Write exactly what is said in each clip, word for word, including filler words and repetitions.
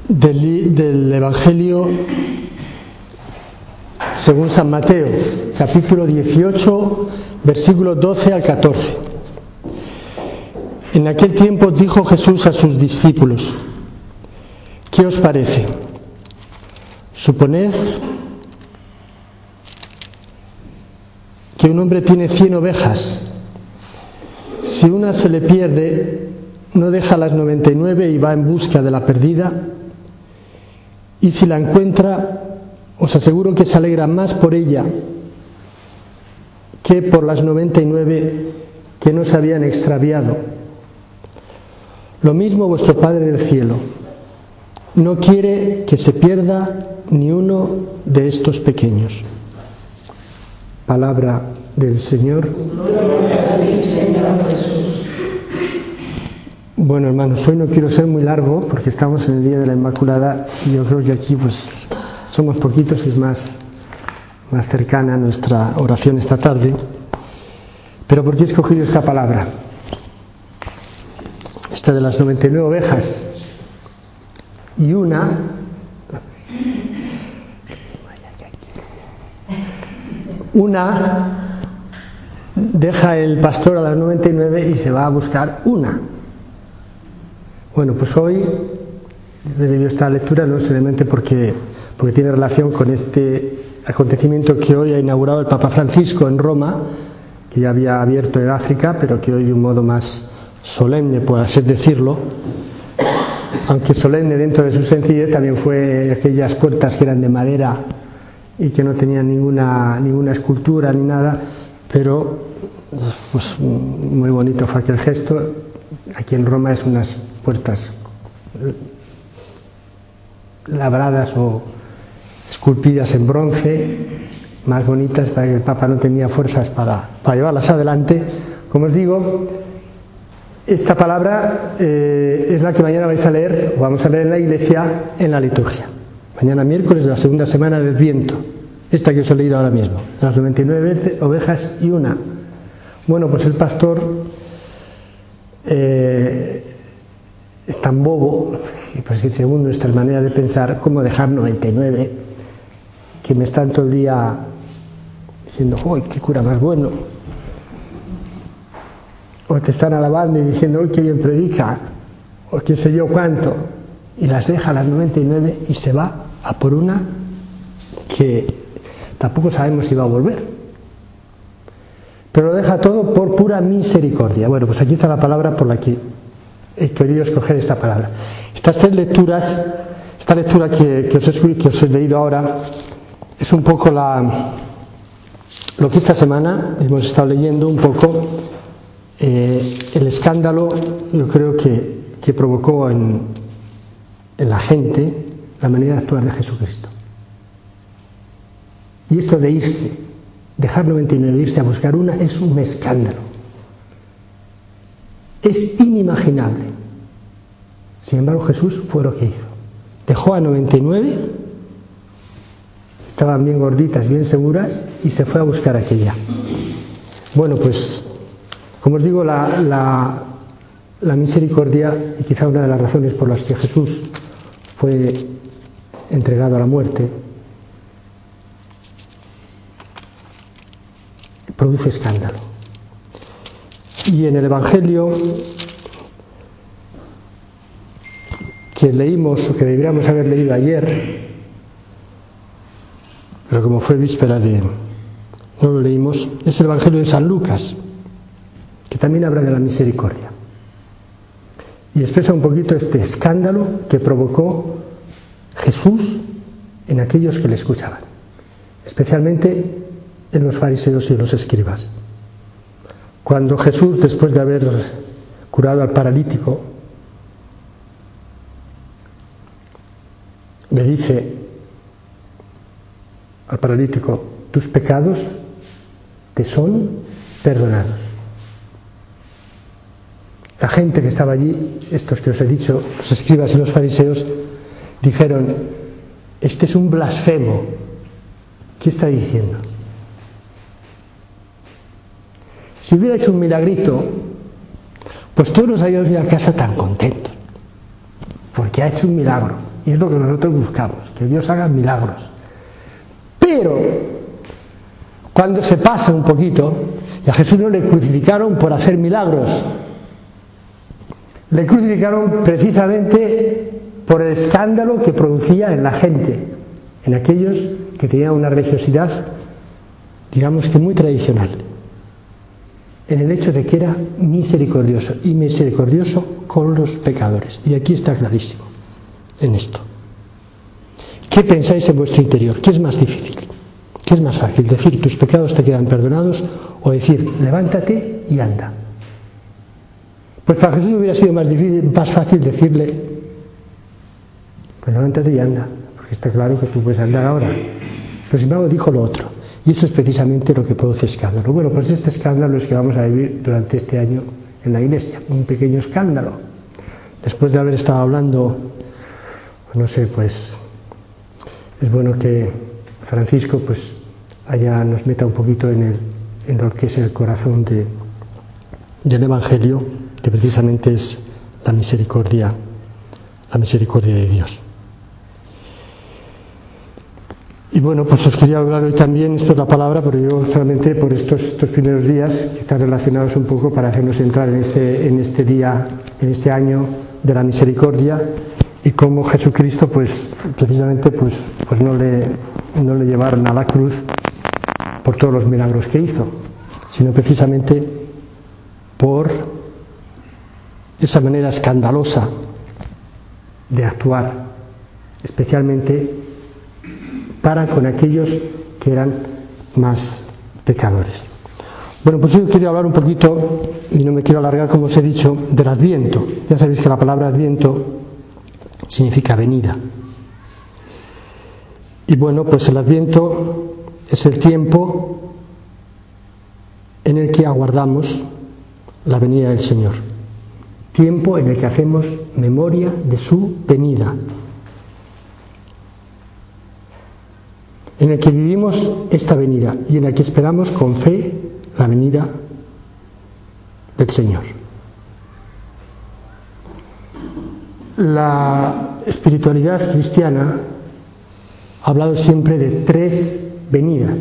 del, del Evangelio según San Mateo, capítulo dieciocho, versículos doce al catorce. En aquel tiempo dijo Jesús a sus discípulos: ¿qué os parece? Suponed que un hombre tiene cien ovejas. Si una se le pierde, no deja las noventa y nueve y va en busca de la perdida, y si la encuentra, os aseguro que se alegra más por ella que por las noventa y nueve que no se habían extraviado. Lo mismo vuestro Padre del cielo no quiere que se pierda ni uno de estos pequeños. Palabra del Señor. Gloria a ti, Señor Jesús. Bueno, hermanos, hoy no quiero ser muy largo porque estamos en el Día de la Inmaculada y yo creo que aquí pues somos poquitos y es más, más cercana nuestra oración esta tarde. Pero ¿por qué he escogido esta palabra? Esta de las noventa y nueve ovejas y una una deja el pastor a las noventa y nueve y se va a buscar una. Bueno, pues hoy he leído esta lectura no solamente porque, porque tiene relación con este acontecimiento que hoy ha inaugurado el Papa Francisco en Roma, que ya había abierto en África, pero que hoy de un modo más solemne, por así decirlo, aunque solemne dentro de su sencillez, también fue aquellas puertas que eran de madera y que no tenían ninguna, ninguna escultura ni nada, pero pues muy bonito fue aquel gesto. Aquí en Roma es unas puertas labradas o esculpidas en bronce, más bonitas, para que el Papa no tenía fuerzas para, para llevarlas adelante. Como os digo, esta palabra eh, es la que mañana vais a leer, o vamos a leer en la iglesia, en la liturgia. Mañana miércoles de la segunda semana del Adviento, esta que os he leído ahora mismo, las noventa y nueve ovejas y una. Bueno, pues el pastor eh, es tan bobo, y pues que según nuestra manera de pensar, ¿cómo dejar noventa y nueve que me están todo el día diciendo, ¡uy, qué cura más bueno! O te están alabando y diciendo, ¡uy, qué bien predica! O qué sé yo cuánto. Y las deja a las noventa y nueve y se va a por una que tampoco sabemos si va a volver. Pero lo deja todo por pura misericordia. Bueno, pues aquí está la palabra por la que he querido escoger esta palabra. Estas tres lecturas, esta lectura que, que, os, he, que os he leído ahora, es un poco la, lo que esta semana hemos estado leyendo, un poco eh, el escándalo, yo creo que, que provocó en, en la gente la manera de actuar de Jesucristo. Y esto de irse, dejar noventa y nueve, irse a buscar una, es un escándalo. Es inimaginable. Sin embargo, Jesús fue lo que hizo. Dejó a noventa y nueve, estaban bien gorditas, bien seguras, y se fue a buscar aquella. Bueno, pues, como os digo, la, la, la misericordia, y quizá una de las razones por las que Jesús fue entregado a la muerte, produce escándalo. Y en el Evangelio que leímos, o que deberíamos haber leído ayer, pero como fue víspera de no lo leímos, es el Evangelio de San Lucas, que también habla de la misericordia y expresa un poquito este escándalo que provocó Jesús en aquellos que le escuchaban, especialmente en los fariseos y los escribas. Cuando Jesús, después de haber curado al paralítico, le dice al paralítico, tus pecados te son perdonados. La gente que estaba allí, estos que os he dicho, los escribas y los fariseos, dijeron, este es un blasfemo. ¿Qué está diciendo? Si hubiera hecho un milagrito, pues todos nos habíamos ido a casa tan contentos, porque ha hecho un milagro. Y es lo que nosotros buscamos, que Dios haga milagros. Pero, cuando se pasa un poquito, y a Jesús no le crucificaron por hacer milagros, le crucificaron precisamente por el escándalo que producía en la gente, en aquellos que tenían una religiosidad, digamos que muy tradicional, en el hecho de que era misericordioso, y misericordioso con los pecadores. Y aquí está clarísimo, en esto. ¿Qué pensáis en vuestro interior? ¿Qué es más difícil? ¿Qué es más fácil? ¿Decir tus pecados te quedan perdonados o decir levántate y anda? Pues para Jesús hubiera sido más difícil, más fácil decirle pues levántate y anda, porque está claro que tú puedes andar ahora. Pero sin embargo dijo lo otro, y esto es precisamente lo que produce escándalo. Bueno, pues este escándalo es que vamos a vivir durante este año en la Iglesia, un pequeño escándalo. Después de haber estado hablando, no sé, pues es bueno que Francisco pues allá nos meta un poquito en, el, en lo que es el corazón de, del Evangelio, que precisamente es la misericordia, la misericordia de Dios. Y bueno, pues os quería hablar hoy también, esto es la palabra, pero yo solamente por estos, estos primeros días, que están relacionados un poco para hacernos entrar en este, en este día, en este año de la misericordia, y cómo Jesucristo, pues precisamente, pues, pues no le, no le llevaron a la cruz por todos los milagros que hizo, sino precisamente por esa manera escandalosa de actuar, especialmente para con aquellos que eran más pecadores. Bueno, pues yo quiero hablar un poquito, y no me quiero alargar como os he dicho, del Adviento. Ya sabéis que la palabra Adviento significa venida. Y bueno, pues el Adviento es el tiempo en el que aguardamos la venida del Señor. Tiempo en el que hacemos memoria de su venida. En el que vivimos esta venida y en el que esperamos con fe la venida del Señor. La espiritualidad cristiana ha hablado siempre de tres venidas.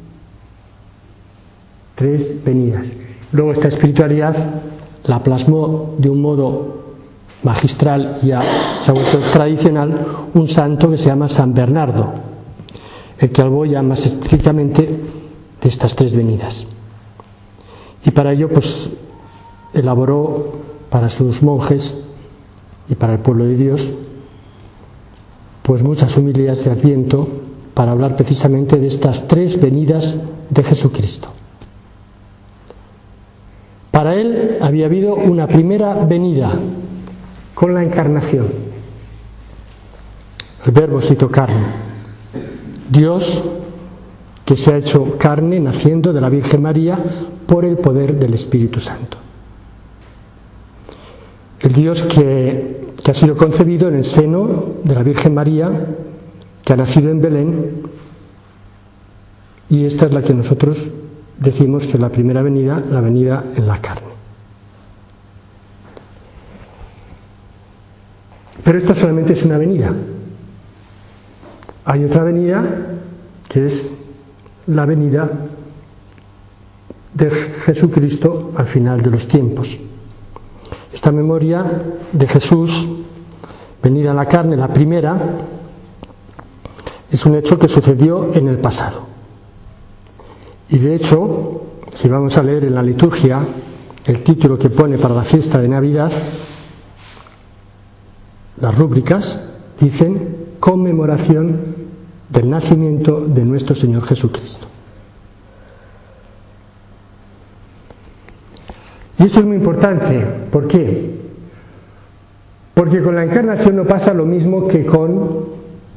Tres venidas. Luego esta espiritualidad la plasmó de un modo magistral y ya se ha vuelto tradicional un santo que se llama San Bernardo, el que habló ya más específicamente de estas tres venidas. Y para ello pues elaboró para sus monjes y para el pueblo de Dios pues muchas homilías de Adviento para hablar precisamente de estas tres venidas de Jesucristo. Para él había habido una primera venida con la encarnación. El Verbo se hizo carne. Dios que se ha hecho carne naciendo de la Virgen María por el poder del Espíritu Santo. El Dios que, que ha sido concebido en el seno de la Virgen María, que ha nacido en Belén, y esta es la que nosotros decimos que es la primera venida, la venida en la carne. Pero esta solamente es una venida. Hay otra venida que es la venida de Jesucristo al final de los tiempos. Esta memoria de Jesús, venida en la carne, la primera, es un hecho que sucedió en el pasado. Y de hecho, si vamos a leer en la liturgia el título que pone para la fiesta de Navidad, las rúbricas dicen conmemoración del nacimiento de nuestro Señor Jesucristo. Y esto es muy importante. ¿Por qué? Porque con la encarnación no pasa lo mismo que con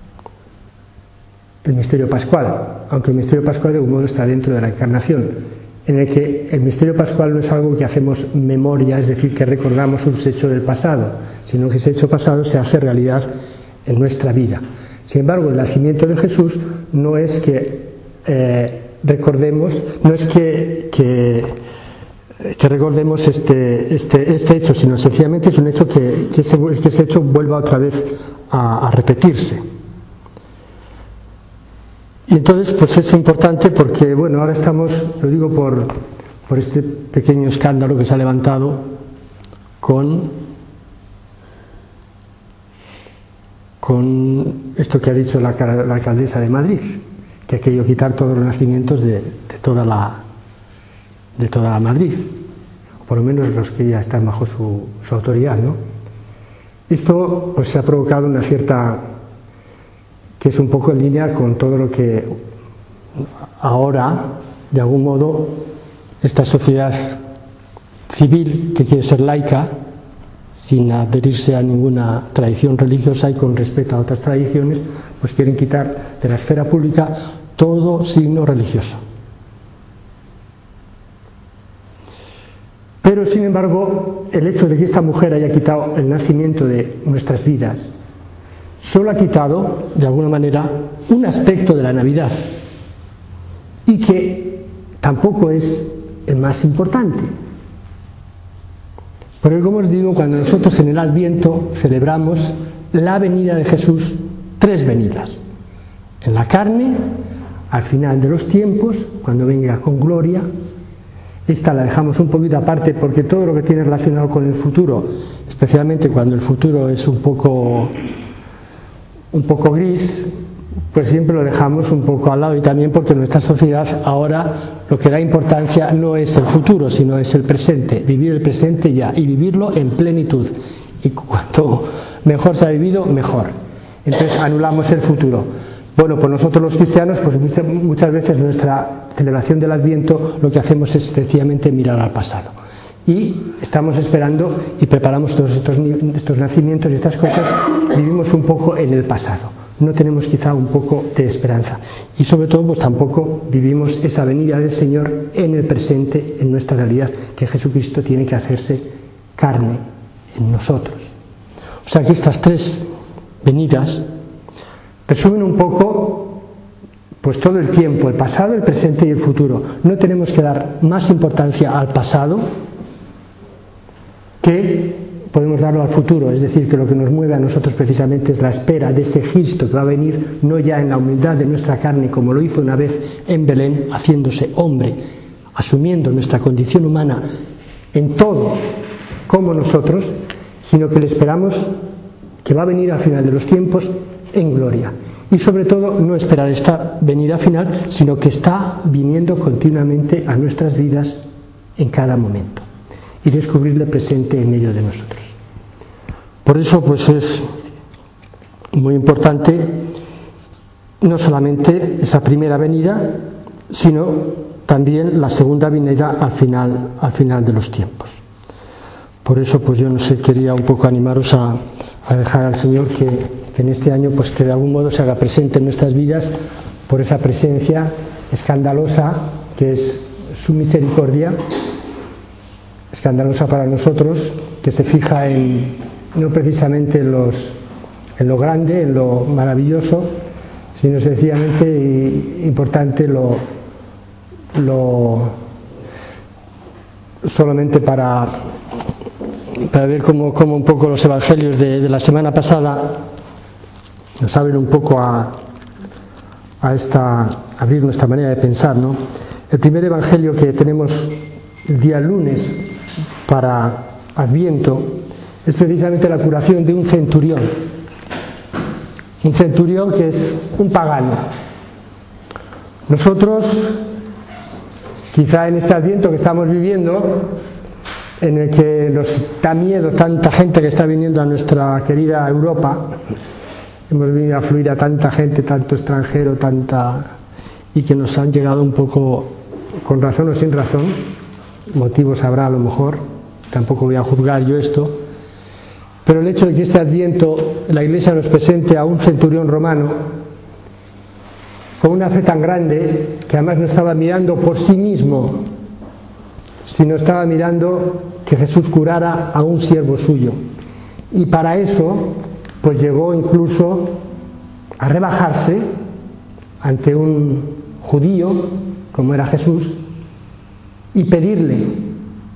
el misterio pascual, aunque el misterio pascual de algún modo está dentro de la encarnación, en el que el misterio pascual no es algo que hacemos memoria, es decir, que recordamos un hecho del pasado, sino que ese hecho pasado se hace realidad en nuestra vida. Sin embargo, el nacimiento de Jesús no es que eh, recordemos, no es que, que que recordemos este, este, este hecho, sino sencillamente es un hecho que, que, ese, que ese hecho vuelva otra vez a, a repetirse. Y entonces pues es importante porque, bueno, ahora estamos, lo digo por, por este pequeño escándalo que se ha levantado con, con esto que ha dicho la, la alcaldesa de Madrid, que ha querido quitar todos los nacimientos de, de toda la de toda Madrid, o por lo menos los que ya están bajo su, su autoridad, ¿no? Esto pues se ha provocado una cierta, que es un poco en línea con todo lo que ahora, de algún modo, esta sociedad civil que quiere ser laica, sin adherirse a ninguna tradición religiosa y con respeto a otras tradiciones, pues quieren quitar de la esfera pública todo signo religioso. Pero, sin embargo, el hecho de que esta mujer haya quitado el nacimiento de nuestras vidas solo ha quitado, de alguna manera, un aspecto de la Navidad, y que tampoco es el más importante. Porque, como os digo, cuando nosotros en el Adviento celebramos la venida de Jesús, tres venidas: en la carne, al final de los tiempos, cuando venga con gloria. Esta la dejamos un poquito aparte porque todo lo que tiene relacionado con el futuro, especialmente cuando el futuro es un poco, un poco gris, pues siempre lo dejamos un poco al lado, y también porque en nuestra sociedad ahora lo que da importancia no es el futuro, sino es el presente, vivir el presente ya y vivirlo en plenitud, y cuanto mejor se ha vivido, mejor. Entonces anulamos el futuro. Bueno, pues nosotros los cristianos, pues muchas, muchas veces nuestra celebración del Adviento lo que hacemos es sencillamente mirar al pasado. Y estamos esperando y preparamos todos estos, estos nacimientos y estas cosas, vivimos un poco en el pasado. No tenemos quizá un poco de esperanza. Y sobre todo, pues tampoco vivimos esa venida del Señor en el presente, en nuestra realidad, que Jesucristo tiene que hacerse carne en nosotros. O sea que estas tres venidas resumen un poco pues todo el tiempo, el pasado, el presente y el futuro. No tenemos que dar más importancia al pasado que podemos darlo al futuro, es decir, que lo que nos mueve a nosotros precisamente es la espera de ese Cristo que va a venir, no ya en la humildad de nuestra carne como lo hizo una vez en Belén, haciéndose hombre, asumiendo nuestra condición humana en todo como nosotros, sino que le esperamos que va a venir al final de los tiempos en gloria. Y sobre todo no esperar esta venida final, sino que está viniendo continuamente a nuestras vidas en cada momento, y descubrirle presente en medio de nosotros. Por eso pues es muy importante no solamente esa primera venida, sino también la segunda venida al final, al final de los tiempos. Por eso pues yo no sé, quería un poco animaros a, a dejar al Señor que que en este año pues que de algún modo se haga presente en nuestras vidas por esa presencia escandalosa que es su misericordia, escandalosa para nosotros, que se fija en no precisamente en, los, en lo grande, en lo maravilloso, sino sencillamente importante lo, lo solamente para, para ver cómo, cómo un poco los evangelios de, de la semana pasada nos abren un poco a, a esta, a abrir nuestra manera de pensar, ¿no? El primer evangelio que tenemos el día lunes para Adviento es precisamente la curación de un centurión. Un centurión que es un pagano. Nosotros, quizá en este Adviento que estamos viviendo, en el que nos da miedo tanta gente que está viniendo a nuestra querida Europa, hemos venido a fluir a tanta gente, tanto extranjero, tanta, y que nos han llegado un poco con razón o sin razón, motivos habrá a lo mejor, tampoco voy a juzgar yo esto, pero el hecho de que este Adviento la Iglesia nos presente a un centurión romano con una fe tan grande que además no estaba mirando por sí mismo, sino estaba mirando que Jesús curara a un siervo suyo, y para eso pues llegó incluso a rebajarse ante un judío, como era Jesús, y pedirle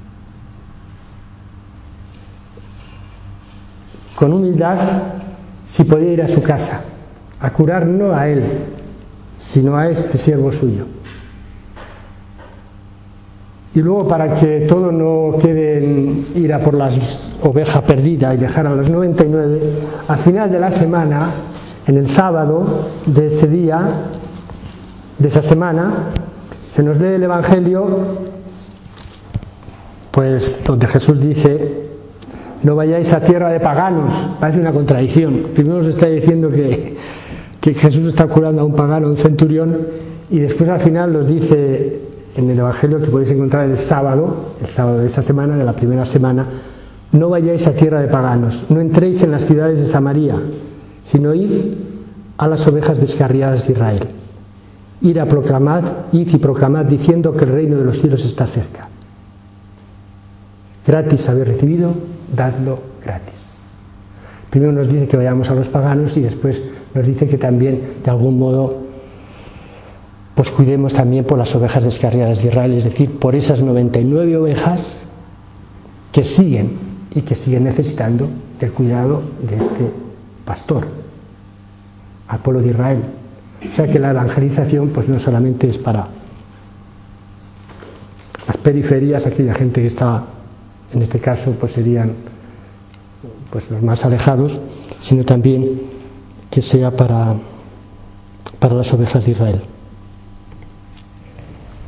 con humildad si podía ir a su casa, a curar no a él, sino a este siervo suyo. Y luego, para que todo no quede en ir a por la oveja perdida y dejar a los noventa y nueve, al final de la semana, en el sábado de ese día, de esa semana, se nos lee el Evangelio, pues donde Jesús dice: no vayáis a tierra de paganos. Parece una contradicción. Primero nos está diciendo que, que Jesús está curando a un pagano, a un centurión, y después al final nos dice en el Evangelio, que podéis encontrar el sábado, el sábado de esa semana, de la primera semana: no vayáis a tierra de paganos, no entréis en las ciudades de Samaria, sino id a las ovejas descarriadas de Israel. Id a proclamad, id y proclamad diciendo que el reino de los cielos está cerca. Gratis habéis recibido, dadlo gratis. Primero nos dice que vayamos a los paganos y después nos dice que también, de algún modo, pues cuidemos también por las ovejas descarriadas de Israel, es decir, por esas noventa y nueve ovejas que siguen y que siguen necesitando del cuidado de este pastor, al pueblo de Israel. O sea que la evangelización pues no solamente es para las periferias, aquella gente que está, en este caso, pues serían pues los más alejados, sino también que sea para, para las ovejas de Israel.